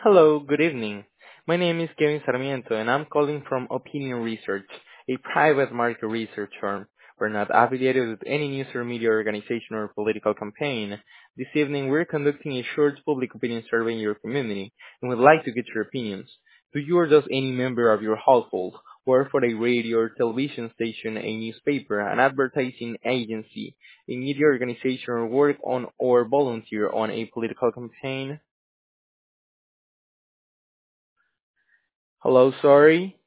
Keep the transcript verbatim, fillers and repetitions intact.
Hello, good evening. My name is Kevin Sarmiento, and I'm calling from Opinion Research, a private market research firm. We're not affiliated with any news or media organization or political campaign. This evening, we're conducting a short public opinion survey in your community and would like to get your opinions. Do you or does any member of your household work for a radio or television station, a newspaper, an advertising agency, a media organization, or work on or volunteer on a political campaign? Hello, sorry.